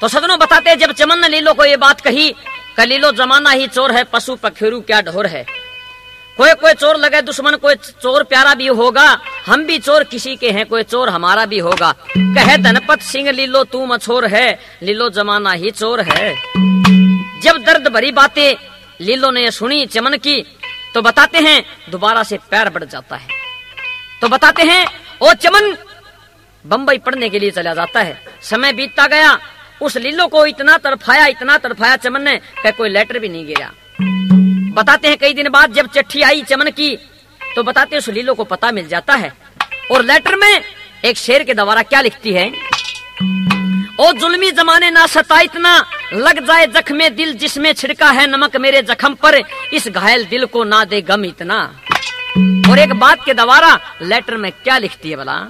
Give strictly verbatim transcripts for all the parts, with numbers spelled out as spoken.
तो सदनों बताते जब चमन ने लीलो को ये बात कही कि लीलो जमाना ही चोर है, पशु पखेरु क्या ढोर है। कोई कोई चोर लगे दुश्मन, कोई चोर प्यारा भी होगा, हम भी चोर किसी के हैं, कोई चोर हमारा भी होगा। कहे धनपत सिंह लीलो तू मछोर है, लीलो जमाना ही चोर है। जब दर्द भरी बातें लीलो ने सुनी चमन की, तो बताते हैं दोबारा से पैर बढ़ जाता है। तो बताते हैं ओ चमन बंबई पढ़ने के लिए चला जाता है। समय बीतता गया, उस लीलो को इतना तड़फाया इतना तड़फाया चमन ने कि कोई लेटर भी नहीं गया। बताते हैं कई दिन बाद जब चिट्ठी आई चमन की, तो बताते हैं उस लीलो को पता मिल जाता है। और लेटर में एक शेर के द्वारा क्या लिखती है, ओ जुल्मी जमाने ना सता इतना, लग जाए जख्मे दिल जिसमें छिड़का है नमक मेरे जख्म पर, इस घायल दिल को ना दे गम इतना। और एक बात के द्वारा लेटर में क्या लिखती है भला,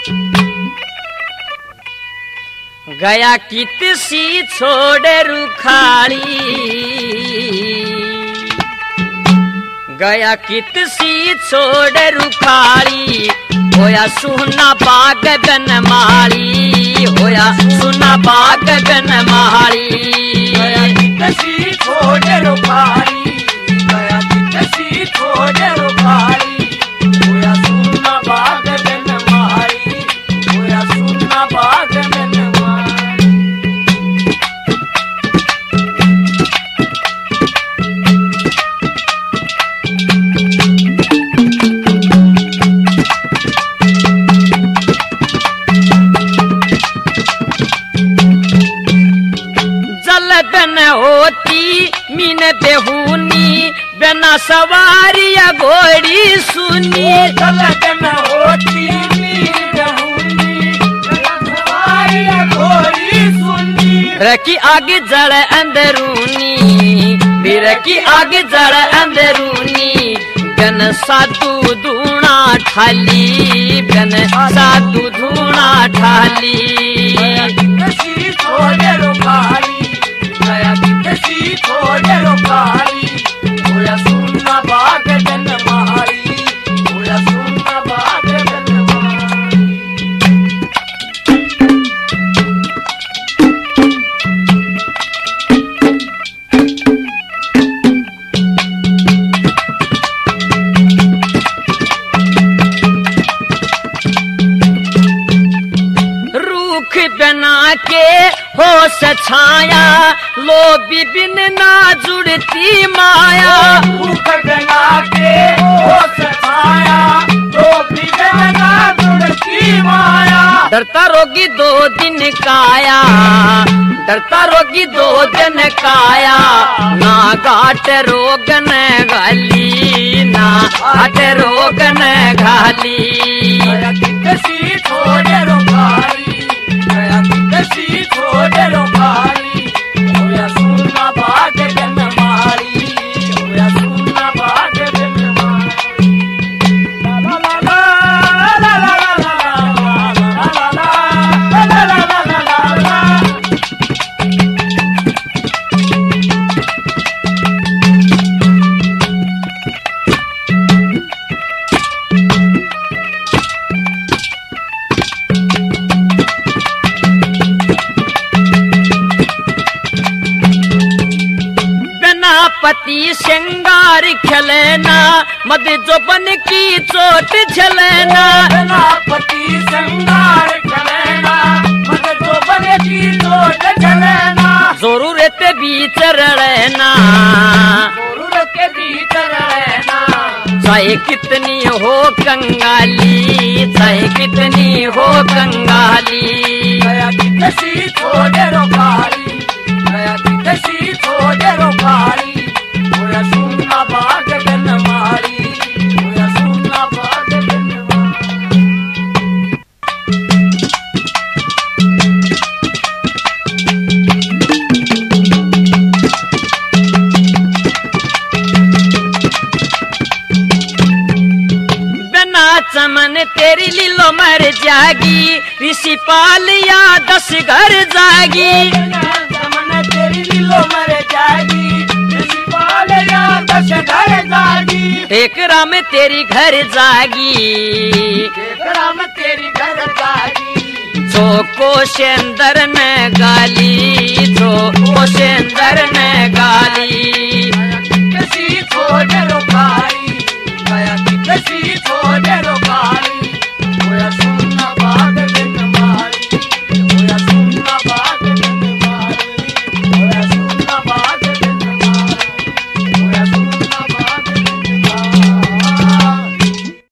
गया कित सी छोड़े रुखाड़ी, गया कित सी छोड़े रुखाड़ी, होया सुना बाग बनमाली, होया सुना बाग बनमाली। गया कित सी छोड़े रुखाड़ी, गया कित सी छोड़े रुखाड़ी, होया सुना बाग बनमाली, होया सुना बाग बनमाली। जलगन होती मीन बेहूनी, बिना सवारिया घोड़ी सुनी। जलगन होती मीन बेहूनी, बिना सवारिया घोड़ी सुनी। रखी आगे जड़ अंदरूनी, बिरकी आगे जड़ अंदरूनी, गन साधु धूणा ठाली, गन साधु धूणा ठाली। किसी छोड़े रुखाड़ी, गया किसी छोड़े रुखाड़ी, होया सुना बाग बनमाली, होया सुना बाग बनमाली। बना के होश छाया, लो बिबिन ना जुड़ती माया। भूख बना के होश छाया, लो बिबिन ना जुड़ती माया। डरता रोगी दो दिन काया, डरता रोगी दो दिन काया, ना घाट रोग न घाली, ना घाट रोग न घाली। गया किसी छोड़े रुखाड़ी, गया किसी छोड़े रुखाड़ी, होया सुना बाग बनमाली, होया सुना बाग बनमाली। ला ला ला ला ला ला ला ला ला ला ला ला ला। पति श्रृंगार खेलना, मद जो बन की चोट झलना। पति श्रृंगार खेलना, मद जो बन की चोट झलना। जरूरत बीच रहना, जरूरत के बीच रहना। चाहे कितनी हो कंगाली, चाहे कितनी हो कंगाली। गया किसी छोड़े रुखाड़ी, गया किसी छोड़े रुखाड़ी, होया सुना बाग बनमाली, होया सुना बाग बनमाली। बिना चमन तेरी लीलो मर जागी, ऋषि पालिया दस घर जागी। चमन तेरी लीलो मर जागी, ऋषि पालिया दस घर जागी। एक राम तेरी घर जागी, एक राम तेरी घर जागी। जो कोशेंदर ने गाली जो कोशेंदर ने गाली